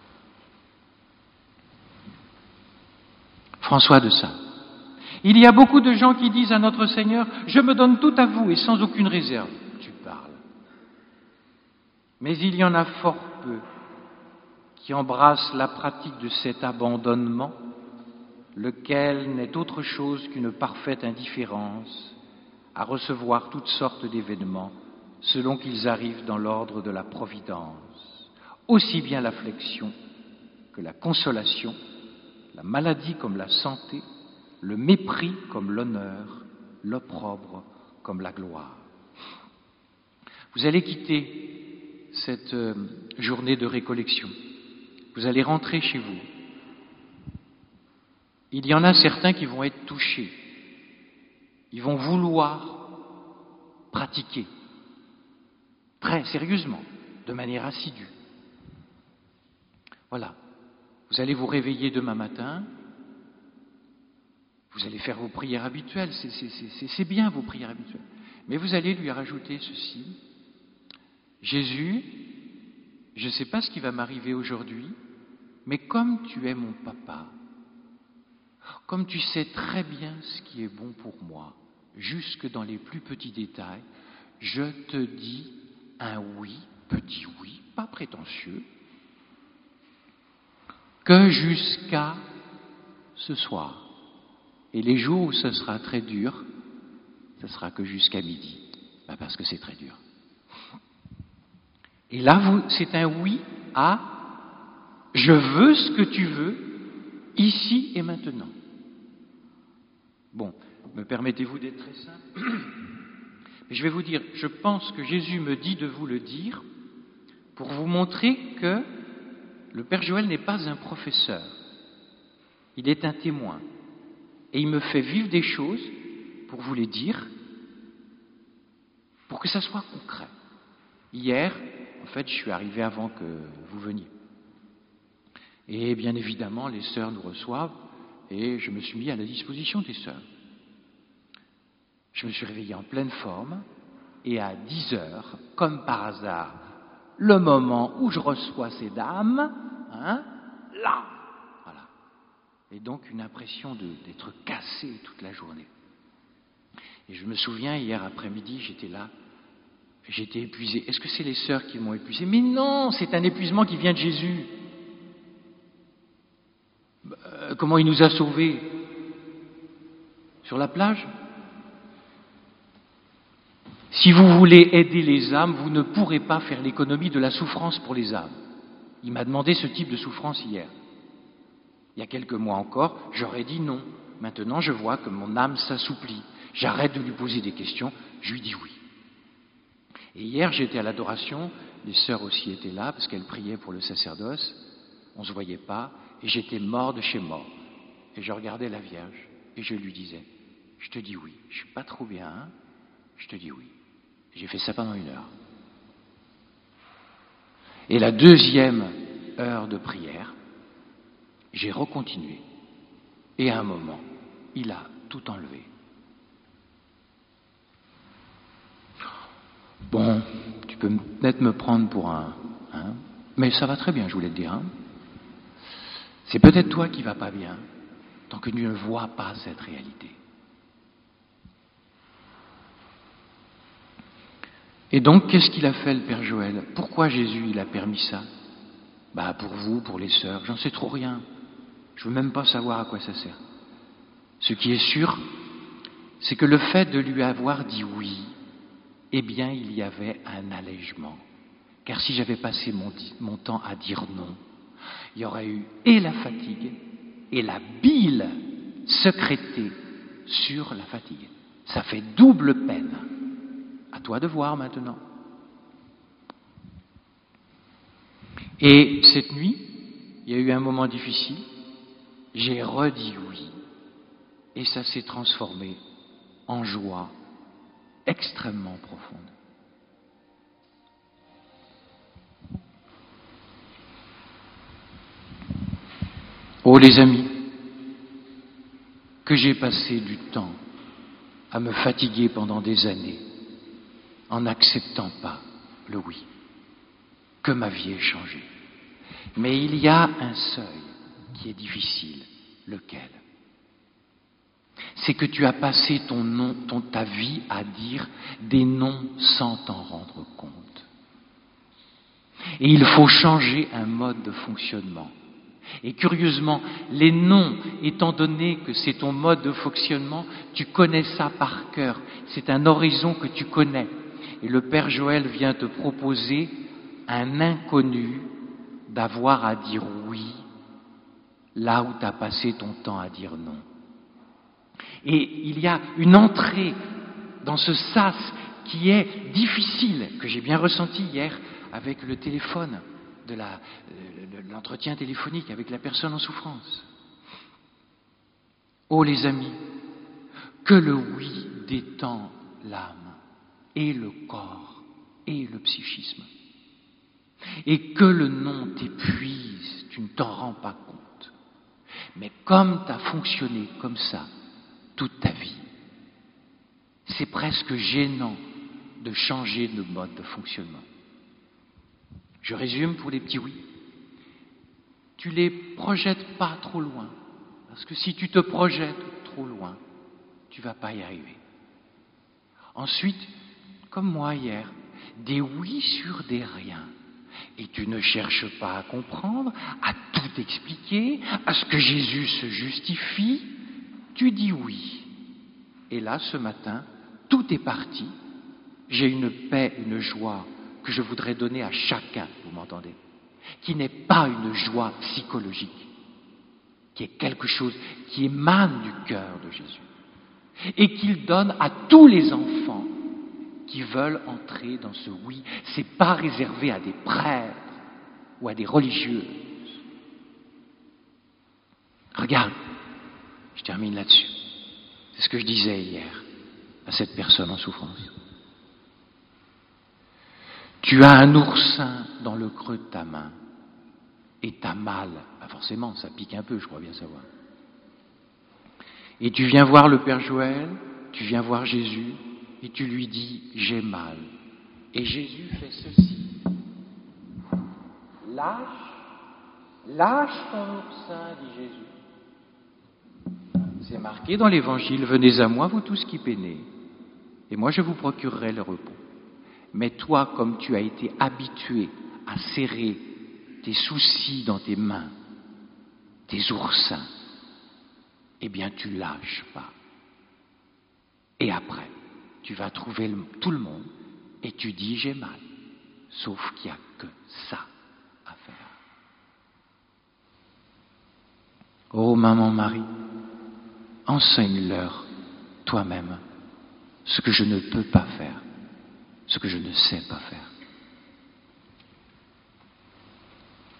François de Sales. Il y a beaucoup de gens qui disent à notre Seigneur, je me donne tout à vous et sans aucune réserve. Tu parles. Mais il y en a fort peu qui embrassent la pratique de cet abandonnement, lequel n'est autre chose qu'une parfaite indifférence à recevoir toutes sortes d'événements selon qu'ils arrivent dans l'ordre de la providence, aussi bien l'affliction que la consolation, la maladie comme la santé, le mépris comme l'honneur, l'opprobre comme la gloire. Vous allez quitter cette journée de récollection, vous allez rentrer chez vous. Il y en a certains qui vont être touchés. Ils vont vouloir pratiquer très sérieusement, de manière assidue. Voilà. Vous allez vous réveiller demain matin. Vous allez faire vos prières habituelles. C'est, c'est, c'est, c'est bien vos prières habituelles. Mais vous allez lui rajouter ceci. Jésus, je ne sais pas ce qui va m'arriver aujourd'hui, mais comme tu es mon papa, comme tu sais très bien ce qui est bon pour moi, jusque dans les plus petits détails, je te dis un oui, petit oui, pas prétentieux, que jusqu'à ce soir. Et les jours où ce sera très dur, ce sera que jusqu'à midi, ben parce que c'est très dur. Et là, vous, c'est un oui à « je veux ce que tu veux, ici et maintenant ». Bon, me permettez-vous d'être très simple? Mais je vais vous dire, je pense que Jésus me dit de vous le dire pour vous montrer que le Père Joël n'est pas un professeur. Il est un témoin. Et il me fait vivre des choses pour vous les dire, pour que ça soit concret. Hier, en fait, je suis arrivé avant que vous veniez. Et bien évidemment, les sœurs nous reçoivent et je me suis mis à la disposition des sœurs. Je me suis réveillé en pleine forme et à dix heures, comme par hasard, le moment où je reçois ces dames, hein, là, voilà. Et donc une impression de, d'être cassé toute la journée. Et je me souviens, hier après-midi, j'étais là, j'étais épuisé. Est-ce que c'est les sœurs qui m'ont épuisé? Mais non, c'est un épuisement qui vient de Jésus. Euh, comment il nous a sauvés? Sur la plage? Si vous voulez aider les âmes, vous ne pourrez pas faire l'économie de la souffrance pour les âmes. Il m'a demandé ce type de souffrance hier. Il y a quelques mois encore, j'aurais dit non. Maintenant, je vois que mon âme s'assouplit. J'arrête de lui poser des questions, je lui dis oui. Et hier, j'étais à l'adoration, les sœurs aussi étaient là, parce qu'elles priaient pour le sacerdoce, on ne se voyait pas, et j'étais mort de chez mort. Et je regardais la Vierge, et je lui disais, je te dis oui, je suis pas trop bien, hein, je te dis oui. J'ai fait ça pendant une heure. Et la deuxième heure de prière, j'ai recontinué. Et à un moment, il a tout enlevé. Bon, tu peux peut-être me prendre pour un... Hein, mais ça va très bien, je voulais te dire. Hein. C'est peut-être toi qui vas pas bien, tant que tu ne vois pas cette réalité. Et donc, qu'est-ce qu'il a fait, le Père Joël? Pourquoi Jésus, il a permis ça? Bah, pour vous, pour les sœurs, j'en sais trop rien. Je veux même pas savoir à quoi ça sert. Ce qui est sûr, c'est que le fait de lui avoir dit oui, eh bien, il y avait un allègement. Car si j'avais passé mon, mon temps à dire non, il y aurait eu et la fatigue et la bile sécrétée sur la fatigue. Ça fait double peine. À toi de voir maintenant. Et cette nuit, il y a eu un moment difficile. J'ai redit oui. Et ça s'est transformé en joie extrêmement profonde. Oh les amis, que j'ai passé du temps à me fatiguer pendant des années en n'acceptant pas le oui, que ma vie ait changé. Mais il y a un seuil qui est difficile, lequel? C'est que tu as passé ton nom, ton, ta vie à dire des noms sans t'en rendre compte. Et il faut changer un mode de fonctionnement. Et curieusement, les noms, étant donné que c'est ton mode de fonctionnement, tu connais ça par cœur. C'est un horizon que tu connais. Et le Père Joël vient te proposer un inconnu d'avoir à dire oui là où tu as passé ton temps à dire non. Et il y a une entrée dans ce sas qui est difficile, que j'ai bien ressenti hier avec le téléphone, de la, de l'entretien téléphonique avec la personne en souffrance. Oh les amis, que le oui détend l'âme et le corps et le psychisme. Et que le non t'épuise, tu ne t'en rends pas compte. Mais comme tu as fonctionné comme ça toute ta vie, c'est presque gênant de changer de mode de fonctionnement. Je résume pour les petits oui. Tu les projettes pas trop loin, parce que si tu te projettes trop loin, tu vas pas y arriver. Ensuite, comme moi hier, des oui sur des riens. Et tu ne cherches pas à comprendre, à tout expliquer, à ce que Jésus se justifie. Tu dis oui. Et là, ce matin, tout est parti. J'ai une paix, une joie que je voudrais donner à chacun, vous m'entendez, qui n'est pas une joie psychologique, qui est quelque chose qui émane du cœur de Jésus et qu'il donne à tous les enfants qui veulent entrer dans ce oui. C'est pas réservé à des prêtres ou à des religieuses. Regarde, je termine là-dessus. C'est ce que je disais hier à cette personne en souffrance. Tu as un oursin dans le creux de ta main et t'as mal. Pas forcément, ça pique un peu, je crois bien savoir. Et tu viens voir le Père Joël tu viens voir Jésus et tu lui dis « j'ai mal ». Et Jésus fait ceci. « Lâche, lâche ton oursin », dit Jésus. C'est marqué dans l'Évangile « Venez à moi, vous tous qui peinez, et moi je vous procurerai le repos ». Mais toi, comme tu as été habitué à serrer tes soucis dans tes mains, tes oursins, eh bien tu lâches pas. Et après, tu vas trouver le, tout le monde et tu dis j'ai mal. Sauf qu'il n'y a que ça à faire. Oh maman Marie, enseigne-leur toi-même ce que je ne peux pas faire, ce que je ne sais pas faire.